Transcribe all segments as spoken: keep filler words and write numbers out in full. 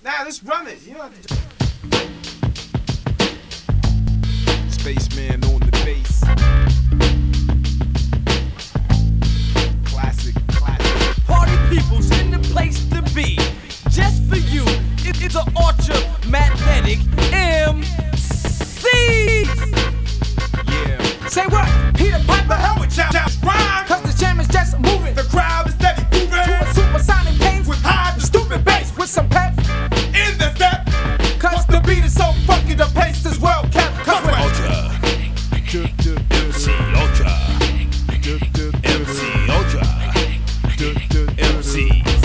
Nah, let's run it. You know. Spaceman on the bass. Classic, classic. Party people's in the place to be. Just for you, it, it's an ultra magnetic M C. Yeah. Say what? Peter Piper, The hell with Chop Chop's rhyme. cause the jam is just moving. The crowd is steady moving. To a supersonic pace With high and stupid bass. with some pep. In the step. Cause the beat is so funky, the pace is well kept. Cause we're Ultra, M C Ultra, M C Ultra, M Cs.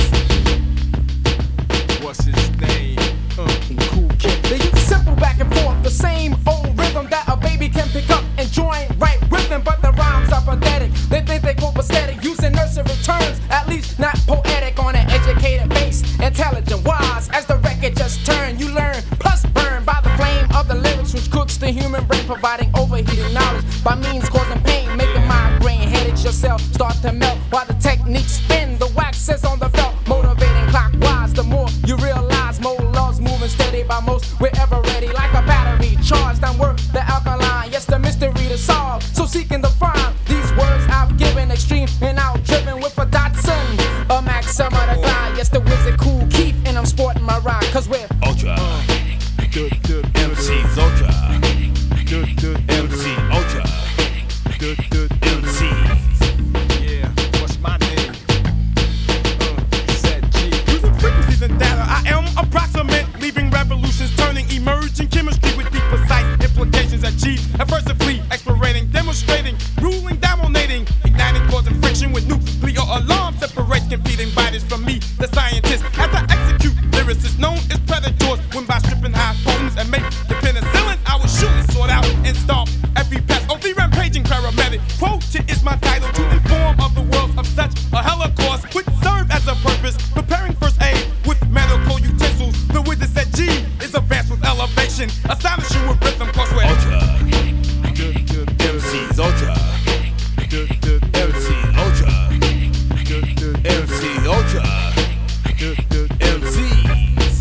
What's his name? Uh, cool kid. they use simple back and forth, the same old rhythm that a baby can pick up and join right with them. But the rhymes are pathetic. They think they cope aesthetic, using nursery terms, at least not poetic on an educated base. Intelligent, wise, as the record just turned, you learn, plus burn by the flame of the lyrics, which cooks the human brain, providing overheated knowledge by means causing pain, making migraine headaches yourself start to melt while the techniques spin. The wax says on the felt, motivating clockwise. The more you realize, more love's moving steady by most. We're ever ready, like a battery charged and work the alkaline. Yes, the mystery to solve. So seeking to find these words I've given, extreme and out driven with a Datsun, a Maxima to glide. Yes, the wizard Cool Keith, and I'm sporting my rhyme, cause we're Ultra, M Cs Ultra, M C Ultra, M Cs. Yeah. What's my name? Uh, Zed G. Using frequencies and data, I am approximate, leaving revolutions, turning emerging chemistry with deep precise implications achieved. Adversity, explorating, demonstrating, ruling, dominating, igniting, causing friction with nuclear alarm, separates competing bodies from me, the scientist. As I execute lyricists known as predators, when by stripping high potents and make the penicillins, I will surely sort out and stomp every pest. Only rampaging paramedic. Quoted is my title to inform of the world of such a holocaust, which serve as a purpose, preparing first aid with medical utensils. The wizard said G is advanced with elevation, astonishing with rhythm, cause we're Ultra, M Cs Ultra, M Cs Ultra, M Cs Ultra, M Cs.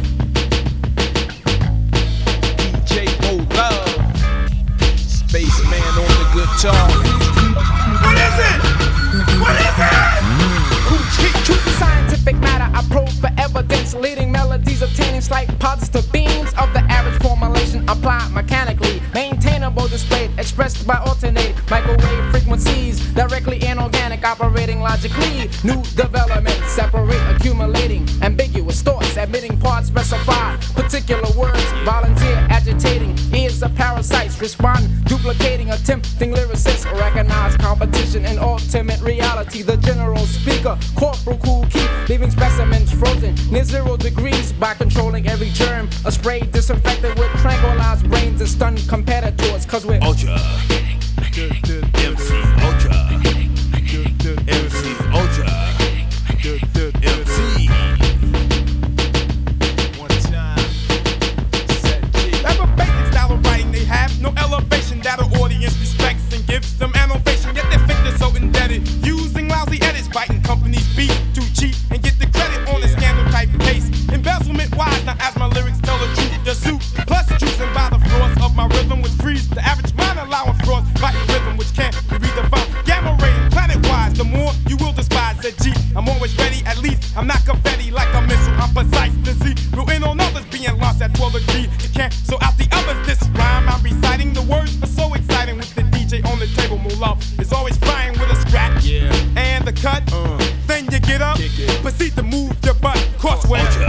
D J O Love. Spaceman on the guitar. What is it? What is it? truth is scientific matter. I probe for evidence, leading melodies, obtaining slight positive beams of the average formulation applied mechanically. Maintainable display expressed by alternating microwave frequencies, directly inorganic, operating logically. New development, separate, accumulating ambiguous thoughts, admitting parts specify particular words. Volunteer, agitating, ears of parasites, respond, duplicating, attempting lyricists, recognize competition and ultimate reality. The general speaker, Corporal Cool Keith, leaving specimens frozen near zero degrees by controlling every germ. A spray disinfected with tranquilized brains and stunned competitors, cause we're Ultra, M C Ultra, M C Ultra, M C. One time. Zed G. Have a basic style of writing, they have no elevation that an audience respects and gives them an ovation. Yet they think they're so indebted, using lousy edits, biting companies' beat to cheat and get the credit on a scandal type case. Embezzlement wise, now as my lyrics tell the truth, the suit plus juicing by the flaws of my rhythm, which frees the average mind, allowing frauds by rhythm, which can't be redefined. Gamma rating, planet wise, the more you will despise. Said G, I'm always ready, at least I'm not confetti like a missile. I'm precise to see, real in on others being lost at twelve degrees. You can't, so out the others, this rhyme I'm reciting. The words are so exciting with the D J on the table. More love is always flying with a scratch. Yeah. And the cut, Uh. then you get up, Kick it. proceed to move your butt, crossway. Ultra,